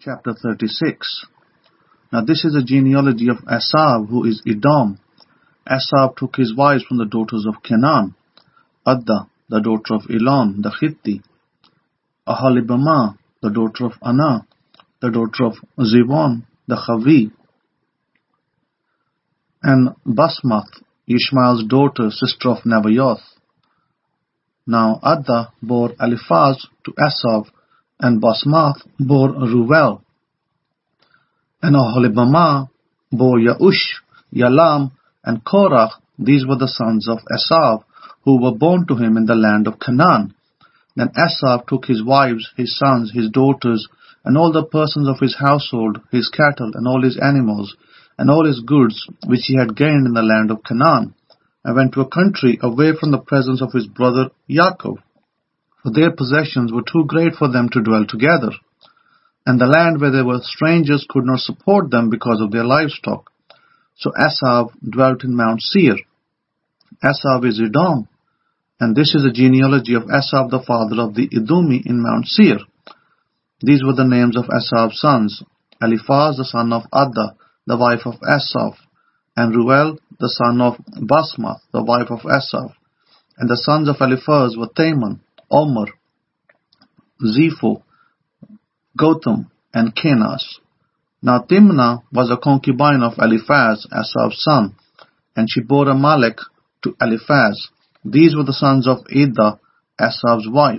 Chapter 36. Now this is a genealogy of Esav, who is Edom. Esav took his wives from the daughters of Canaan: Adda, the daughter of Elon, the Hitti; Aholibamah, the daughter of Anah, the daughter of Zivon, the Chavi; and Basmath, Ishmael's daughter, sister of Nebaioth. Now Adda bore Eliphaz to Esav, and Basmath bore Ruel, and Aholibamah bore Yeush, Yalam, and Korach. These were the sons of Esav, who were born to him in the land of Canaan. Then Esav took his wives, his sons, his daughters, and all the persons of his household, his cattle, and all his animals, and all his goods which he had gained in the land of Canaan, and went to a country away from the presence of his brother Yaakov, for their possessions were too great for them to dwell together, and the land where they were strangers could not support them because of their livestock. So Esav dwelt in Mount Seir. Esav is Edom, and this is a genealogy of Esav, the father of the Edomi in Mount Seir. These were the names of Esav's sons: Eliphaz, the son of Adda, the wife of Esav; and Ruel, the son of Basmath, the wife of Esav. And the sons of Eliphaz were Teman, Omer, Zepho, Gotham, and Kenaz. Now Timnah was a concubine of Eliphaz, Esav's son, and she bore Amalek to Eliphaz. These were the sons of Adah, Esav's wife.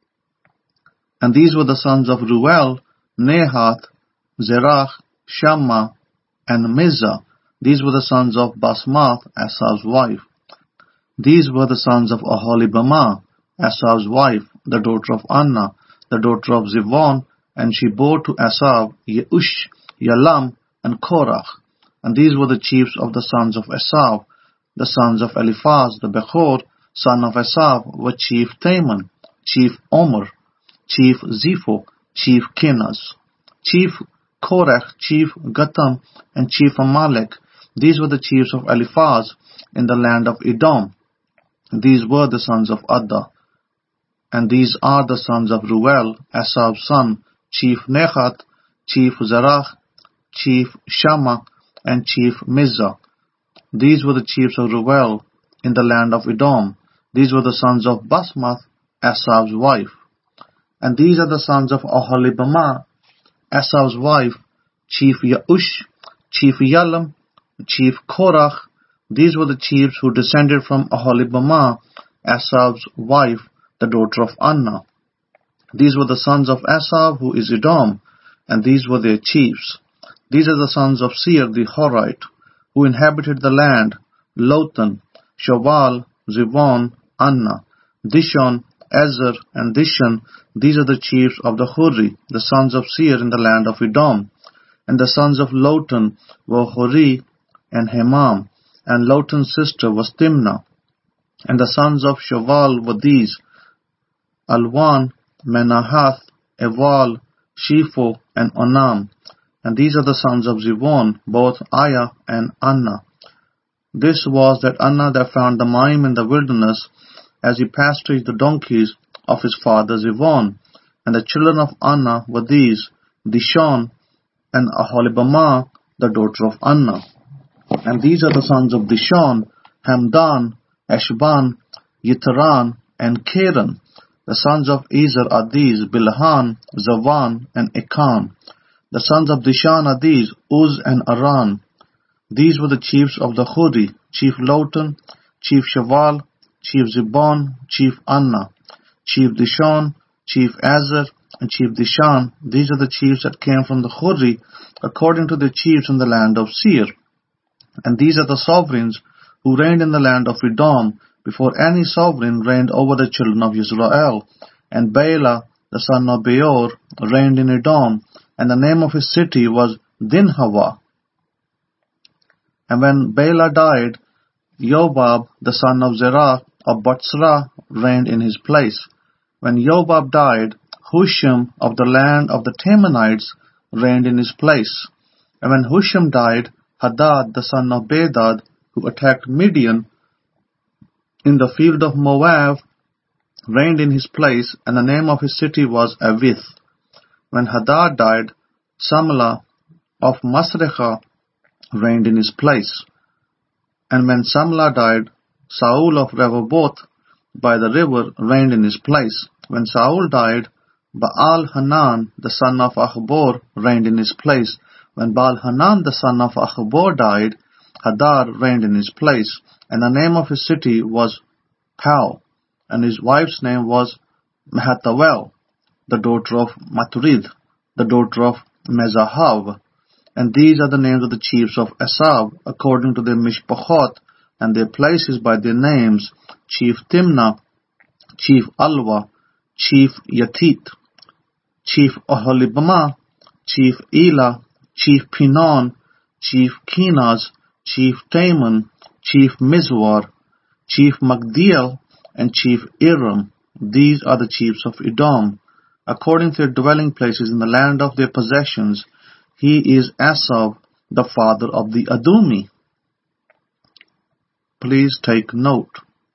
And these were the sons of Ruel: Nahath, Zerach, Shammah, and Mizah. These were the sons of Basmath, Esav's wife. These were the sons of Aholibamah, Esav's wife, the daughter of Anah, the daughter of Zivon, and she bore to Esav Yeush, Yalam, and Korach. And these were the chiefs of the sons of Esav. The sons of Eliphaz, the Bechor, son of Esav, were chief Teman, chief Omer, chief Zepho, chief Kenaz, chief Korach, chief Gotham, and chief Amalek. These were the chiefs of Eliphaz in the land of Edom. These were the sons of Adda. And these are the sons of Ruel, Esav's son: chief Nahath, chief Zerach, chief Shammah, and chief Mizah. These were the chiefs of Ruel in the land of Edom. These were the sons of Basmath, Esav's wife. And these are the sons of Aholibamah, Esav's wife: chief Yeush, chief Yalam, chief Korach. These were the chiefs who descended from Aholibamah, Esav's wife, the daughter of Anah. These were the sons of Esav, who is Edom, and these were their chiefs. These are the sons of Seir the Horite, who inhabited the land: Lotan, Shobal, Zivon, Anah, Dishon, Ezer, and Dishan. These are the chiefs of the Huri, the sons of Seir in the land of Edom. And the sons of Lotan were Hori and Hemam, and Lotan's sister was Timnah. And the sons of Shobal were these: Alwan, Menahath, Eval, Shepho, and Onam. And these are the sons of Zivon, both Aya and Anah. This was that Anah that found the Maim in the wilderness, as he pastured the donkeys of his father Zivon. And the children of Anah were these: Dishon, and Aholibamah, the daughter of Anah. And these are the sons of Dishon: Hamdan, Eshban, Yitran, and Keren. The sons of Ezer are these: Bilhan, Zavan, and Ekan. The sons of Dishan are these: Uz and Aran. These were the chiefs of the Huri: chief Lotan, chief Shaval, chief Zibon, chief Anah, chief Dishon, chief Ezer, and chief Dishan. These are the chiefs that came from the Huri, according to the chiefs in the land of Seir. And these are the sovereigns who reigned in the land of Edom, before any sovereign reigned over the children of Israel. And Bela, the son of Beor, reigned in Edom, and the name of his city was Dinhava. And when Bela died, Yobab, the son of Zerah of Batsra, reigned in his place. When Yobab died, Husham of the land of the Temanites reigned in his place. And when Husham died, Hadad, the son of Bedad, who attacked Midian in the field of Moab, reigned in his place, and the name of his city was Avith. When Hadad died, Samlah of Masrekha reigned in his place. And when Samlah died, Saul of Rehoboth by the river reigned in his place. When Saul died, Baal-Hanan, the son of Achbor, reigned in his place. When Baal-Hanan, the son of Achbor, died, Hadar reigned in his place. And the name of his city was Pau, and his wife's name was Mehetabel, the daughter of Maturid, the daughter of Mezahav. And these are the names of the chiefs of Esav, according to their mishpachot, and their places by their names: Chief Timnah, Chief Alwa, Chief Yatit, Chief Oholibamah, Chief Elah, Chief Pinon, Chief Kenaz, Chief Taman, Chief Mizwar, Chief Magdiel, and Chief Iram. These are the chiefs of Edom, according to their dwelling places in the land of their possessions. He is Esav, the father of the Adumi. Please take note.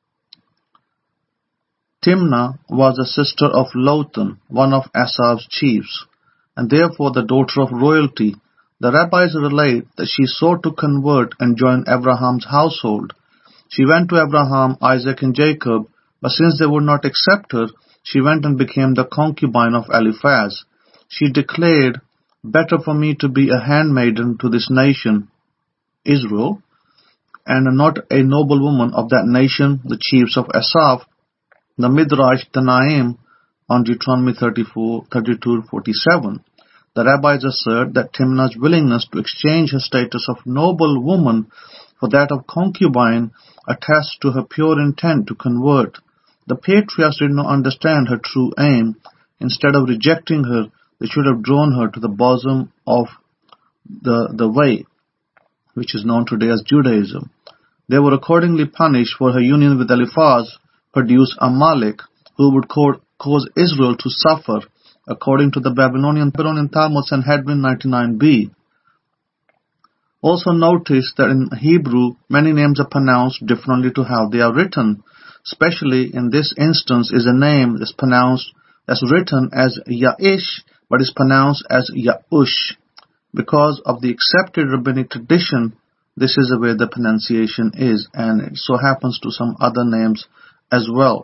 Timnah was a sister of Lotan, one of Esav's chiefs, and therefore the daughter of royalty. The rabbis relate that she sought to convert and join Abraham's household. She went to Abraham, Isaac, and Jacob, but since they would not accept her, she went and became the concubine of Eliphaz. She declared, "Better for me to be a handmaiden to this nation, Israel, and not a noblewoman of that nation, the chiefs of Esav." The Midrash Tanaim on Deuteronomy 32:47. The rabbis assert that Timnah's willingness to exchange her status of noble woman for that of concubine attests to her pure intent to convert. The patriarchs did not understand her true aim. Instead of rejecting her, they should have drawn her to the bosom of the way, which is known today as Judaism. They were accordingly punished for her union with Eliphaz, produce Amalek, who would cause Israel to suffer, according to the Babylonian Talmud Sanhedrin 99b. Also notice that in Hebrew, many names are pronounced differently to how they are written. Especially in this instance is a name that's written as Yaish, but is pronounced as Yaush. Because of the accepted rabbinic tradition, this is the way the pronunciation is, and it so happens to some other names as well.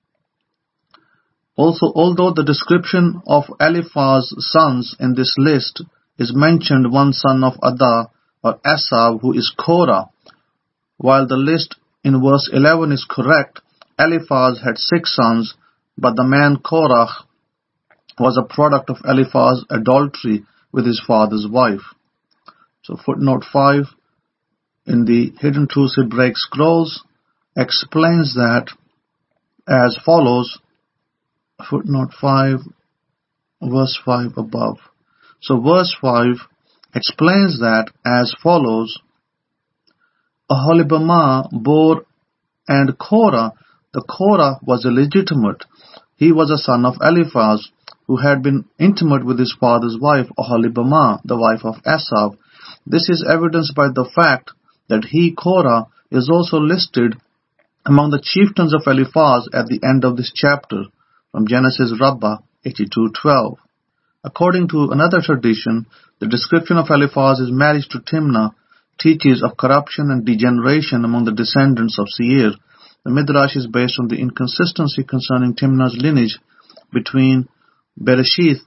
Also, although the description of Eliphaz's sons in this list is mentioned one son of Ada or Esav, who is Korah, while the list in verse 11 is correct, Eliphaz had 6 sons, but the man Korah was a product of Eliphaz's adultery with his father's wife. So footnote 5 in the Hidden Truths Hebraic Scrolls explains that as follows. Footnote 5, verse 5 above. So verse 5 explains that as follows: Oholibamah bore and Korah. The Korah was illegitimate. He was a son of Eliphaz, who had been intimate with his father's wife, Oholibamah, the wife of Esav. This is evidenced by the fact that he, Korah, is also listed among the chieftains of Eliphaz at the end of this chapter, from Genesis Rabbah 82:12. According to another tradition, the description of Eliphaz's marriage to Timnah teaches of corruption and degeneration among the descendants of Seir. The Midrash is based on the inconsistency concerning Timnah's lineage between Bereshith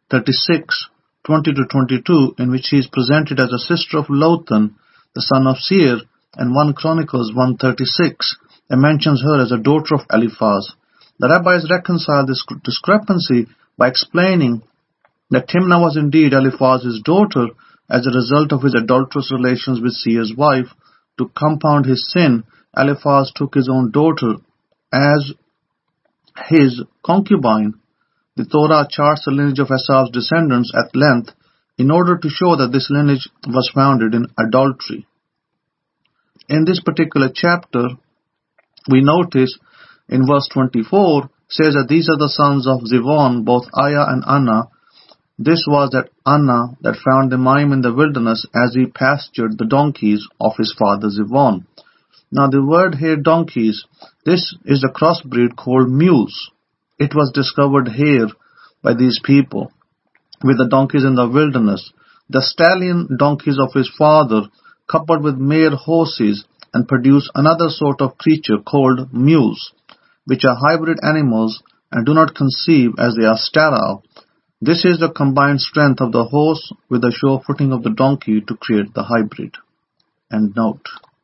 36:20-22, in which she is presented as a sister of Lotan, the son of Seir, and 1 Chronicles 1:36, and mentions her as a daughter of Eliphaz. The rabbis reconcile this discrepancy by explaining that Timnah was indeed Eliphaz's daughter as a result of his adulterous relations with Seir's wife. To compound his sin, Eliphaz took his own daughter as his concubine. The Torah charts the lineage of Esav's descendants at length in order to show that this lineage was founded in adultery. In this particular chapter, we notice in verse 24 says that these are the sons of Zivon, both Aya and Anna. This was that Anna that found the Maim in the wilderness as he pastured the donkeys of his father Zivon. Now the word here donkeys, this is a crossbreed called mules. It was discovered here by these people. with the donkeys in the wilderness. The stallion donkeys of his father coupled with mare horses and produce another sort of creature called mules, which are hybrid animals and do not conceive as they are sterile. This is the combined strength of the horse with the sure footing of the donkey to create the hybrid. End note.